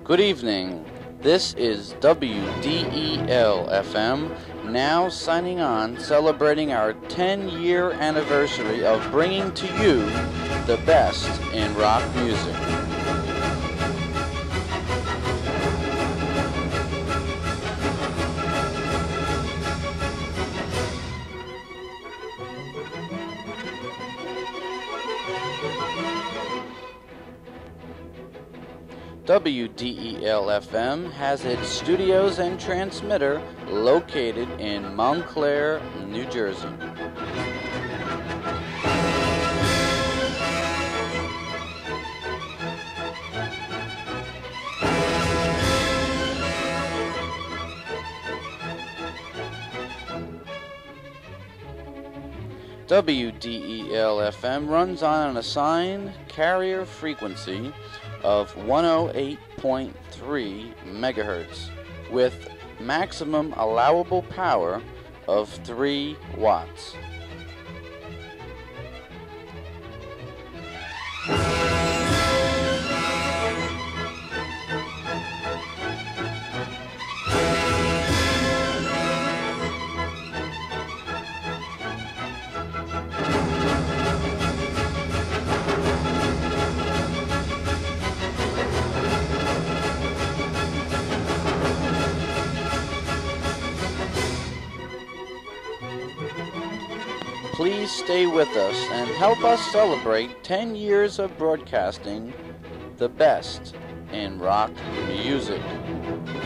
Good evening. This is WDEL FM, now signing on, celebrating our 10-year anniversary of bringing to you the best in rock music. WDEL-FM has its studios and transmitter located in Montclair, New Jersey. WDEL-FM runs on an assigned carrier frequency of 108.3 megahertz with maximum allowable power of 3 watts. Please stay with us and help us celebrate 10 years of broadcasting the best in rock music.